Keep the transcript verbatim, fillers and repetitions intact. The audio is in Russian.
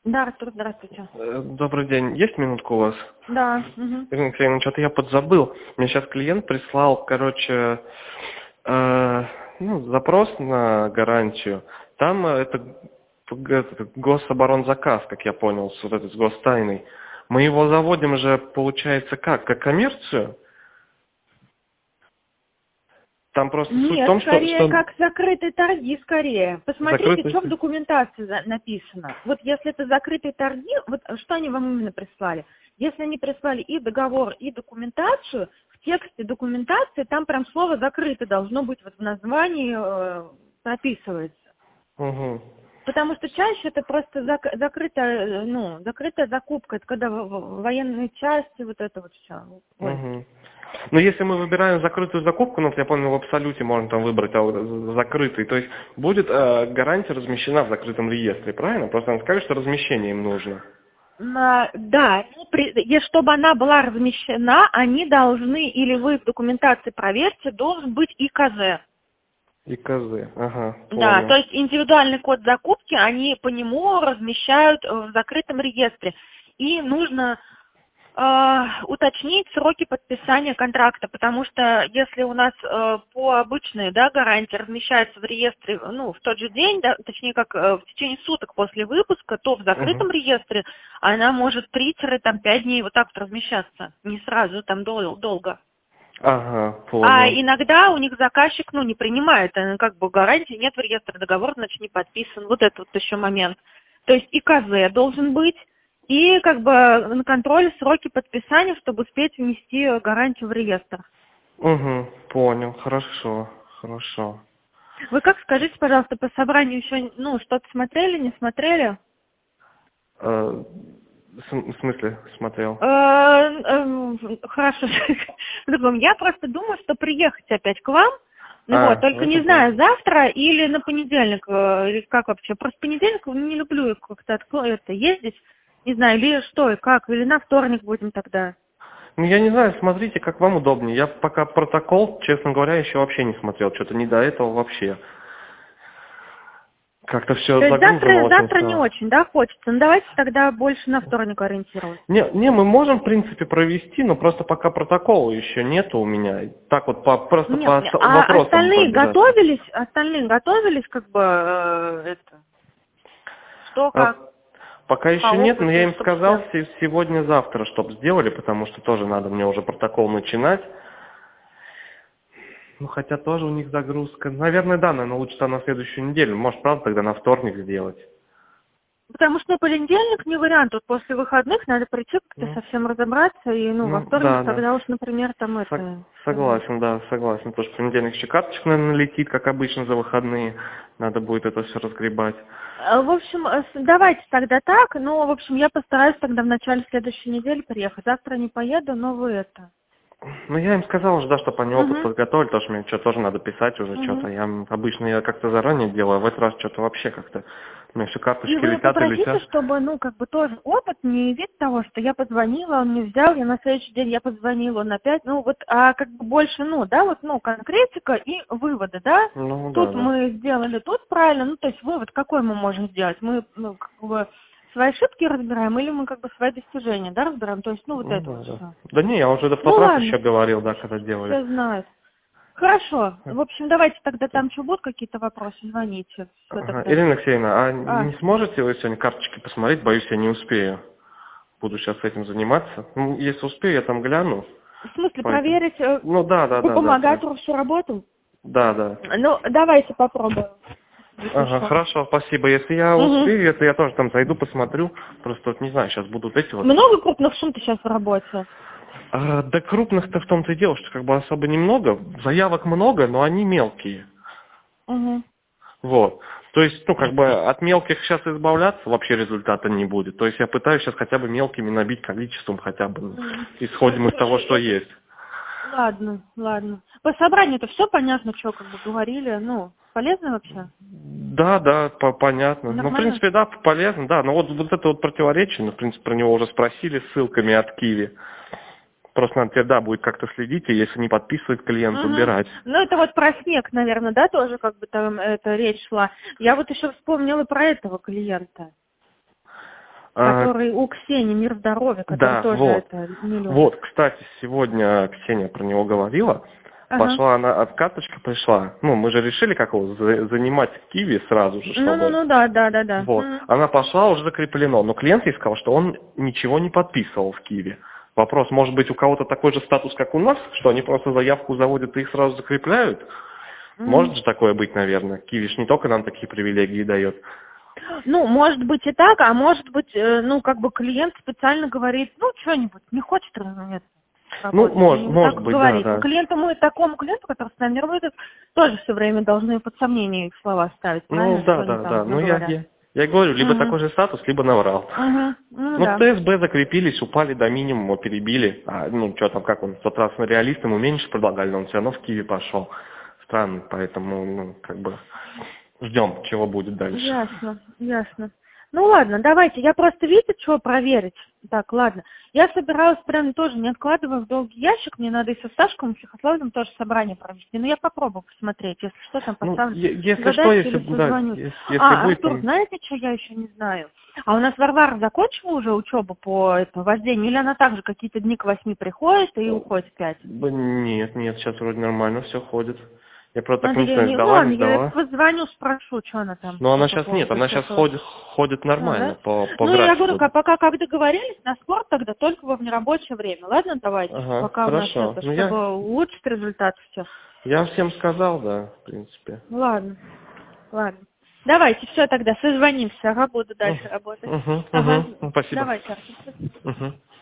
Да, Артур, здравствуйте. Э, Добрый день. Есть минутку у вас? Да. Угу. Ирина Алексеевна, что-то я подзабыл. Мне сейчас клиент прислал, короче, э, ну, запрос на гарантию. Там э, это, г- это гособоронзаказ, как я понял, с вот этой с гостайной. Мы его заводим же, получается, как? Как коммерцию? Там просто суть в Нет, том, что, скорее, что как закрытые торги, скорее. Посмотрите, закрытый... что в документации за- написано. Вот если это закрытые торги, вот что они вам именно прислали? Если они прислали и договор, и документацию, в тексте документации там прям слово «закрытый» должно быть вот в названии э, прописывается. Угу. Потому что чаще это просто зак- закрытая, э, ну, закрытая закупка, это когда в- в- военные части, вот это вот все. Угу. Но если мы выбираем закрытую закупку, ну, вот я понял, в абсолюте можно там выбрать а вот закрытый, то есть будет э, гарантия размещена в закрытом реестре, правильно? Просто нам скажут, что размещение им нужно. На- Да, ну, при- и чтобы она была размещена, они должны, или вы в документации проверьте, должен быть И К З. И КЗ, ага, Да, понял. то есть индивидуальный код закупки, они по нему размещают э, в закрытом реестре. И нужно э, уточнить сроки подписания контракта, потому что если у нас э, по обычной, да, гарантии размещается в реестре, ну, в тот же день, да, точнее, как э, в течение суток после выпуска, то в Угу. закрытом реестре она может три-пять дней вот так вот размещаться, не сразу, там дол- долго. Ага, А понял. иногда у них заказчик, ну, не принимает, э, как бы гарантии нет в реестре, договор, значит, не подписан. Вот это вот еще момент. То есть И К З должен быть, и как бы на контроле сроки подписания, чтобы успеть внести гарантию в реестр. Угу, понял, хорошо, хорошо. Вы как, скажите, пожалуйста, по собранию еще, ну, что-то смотрели, не смотрели? Э, см- в смысле смотрел? Э, э, Хорошо. Другом. Я просто думаю, что приехать опять к вам, ну вот, А, в только не этом плане. знаю, завтра или на понедельник, э, или как вообще. Просто понедельник не люблю как-то откло- это, ездить, не знаю, или что и как, или на вторник будем тогда. Ну, я не знаю, смотрите, как вам удобнее. Я пока протокол, честно говоря, еще вообще не смотрел. Что-то не до этого вообще. Как-то все То есть загружено завтра, очень завтра не стало. очень, да, хочется. Ну давайте тогда больше на вторник ориентироваться. Не, не, мы можем, в принципе, провести, но просто пока протокола еще нету у меня. Так вот, по, просто Нет, по нет. ос- А вопросам остальные пробежаться. готовились, остальные готовились, как бы, э, это, что, как, А, пока по еще нет, но я опыту, им чтобы сказал все. се- сегодня-завтра, чтобы сделали, потому что тоже надо мне уже протокол начинать. Ну, хотя тоже у них загрузка. Наверное, да, наверное, лучше там на следующую неделю. Может, правда, тогда на вторник сделать. Потому что на понедельник не вариант, тут после выходных надо прийти как-то Ну, совсем разобраться, и, ну, во ну вторник да, да. тогда уж, например, там Сог- это... э, согласен, да, согласен. Потому что в понедельник еще карточка, наверное, летит, как обычно, за выходные. Надо будет это все разгребать. э, В общем, э, с- давайте тогда так, ну, в общем, я постараюсь тогда в начале следующей недели приехать. Завтра не поеду, но вы это... Ну, я им сказал уже, да, чтобы они опыт Угу, подготовили, потому что мне что тоже надо писать уже угу. что-то. Я м, обычно я как-то заранее делаю, а в этот раз что-то вообще как-то. У меня все И карточки вы летят и попросите, летят. чтобы, ну, как бы тоже опыт, не вид того, что я позвонила, он не взял, я на следующий день я позвонила, он опять, ну, вот, а как бы больше, ну, да, вот, ну, конкретика и выводы, да? Ну, да, Тут да. мы сделали, тут правильно, ну, то есть вывод какой мы можем сделать? Мы, ну, как бы свои ошибки разбираем или мы как бы свои достижения, да, разбираем? То есть, ну, вот Ну, это вот да, да. все. Да не, я уже это в Ну, тот раз ладно, еще говорил, да, когда делали. все знают. Хорошо. В общем, давайте тогда там что будут какие-то вопросы, звоните. Все Ага. тогда. Ирина Алексеевна, а А, не сможете вы сегодня карточки посмотреть? Боюсь, я не успею. Буду сейчас этим заниматься. Ну, если успею, я там гляну. в смысле, Поэтому. проверить э, Ну да, да, по да, да. про- бумагатору всю работу? Да, да. Ну, давайте попробуем. Если Ага, что. хорошо, спасибо. Если я Мгм. успею, это я тоже там зайду, посмотрю. Просто вот не знаю, сейчас будут эти вот. Много крупных сумм сейчас в работе? А, да крупных-то в том-то и дело, что как бы особо немного. Заявок много, но они мелкие. Угу. Вот. То есть, ну, как бы от мелких сейчас избавляться вообще результата не будет. То есть я пытаюсь сейчас хотя бы мелкими набить количеством хотя бы. Ну, исходим из того, что есть. Ладно, ладно. По собранию-то все понятно, что как бы говорили. Ну, полезно вообще? Да, да, по- понятно. Ну, в Нормально? принципе, да, полезно, да. Но вот, вот это вот противоречие, ну, в принципе, про него уже спросили ссылками от Киви. Просто надо теперь, да, будет как-то следить, и если не подписывает клиент, Угу. убирать. Ну, это вот про снег, наверное, да, тоже как бы там эта речь шла. Я вот еще вспомнила про этого клиента. А, который у Ксении, мир здоровья, который да, тоже вот. это не любит. Вот, кстати, сегодня Ксения про него говорила. Ага. Пошла она, от карточка пришла. Ну, мы же решили, как его за- занимать киви сразу же, чтобы... Ну, ну, ну, да, да, да, да. Вот. Мгм. Она пошла, уже закреплено. Но клиент ей сказал, что он ничего не подписывал в киви. Вопрос, может быть, у кого-то такой же статус, как у нас, что они просто заявку заводят и их сразу закрепляют? Мгм. Может же такое быть, наверное. Киви ж не только нам такие привилегии дает. Ну, может быть и так, а может быть, э, ну, как бы клиент специально говорит, ну, что-нибудь, не хочет разумеется, Ну, работать. может, И вот может так быть, да, говорит. да. Ну, клиенту мы, такому клиенту, который с нами работает, тоже все время должны под сомнение их слова ставить, Ну, правильно, да, что они да, там да. Ну, я, наговорят. я, я и говорю, либо Мгм. такой же статус, либо наврал. Мгм. Ну, Ну, в да. ТСБ закрепились, упали до минимума, перебили. А, ну, что там, как он, в тот раз на реалист ему меньше предлагали, но он все равно в Киеве пошел. Странно, поэтому, ну, как бы, ждем, чего будет дальше. Ясно, ясно. Ну ладно, давайте, я просто, видите, что проверить. Так, ладно. Я собиралась прям тоже, не откладывая в долгий ящик, мне надо и со Сташком, и с Психославным тоже собрание провести. Но я попробую посмотреть, если что, там Ну, поставлю е- если что, задачки если, или да, созвонюсь. если, если А, будет, Артур, там... знаете, что я еще не знаю? А у нас Варвара закончила уже учебу по этому вождению, или она также какие-то дни к восьми приходит и уходит в пять? Да нет, нет, сейчас вроде нормально все ходит. Я просто так Надо не ей, знаю, не- ну сдала, ладно, не я ей сдала. позвоню, спрошу, что она там Но она по сейчас нет, поводу она сейчас всякого. ходит, ходит Ну, да? нормально, по, по Ну, я говорю, графику. как- пока как договорились, на спорт тогда только во внерабочее время. Ладно, давайте, Ага, пока у нас хорошо. это, Ну, чтобы я, улучшить результат все. я всем сказал, да, в принципе. Ладно, ладно. Давайте, все тогда, созвонимся, ага, буду дальше работать. Угу, Ага, угу, спасибо. давайте, Артур. Угу.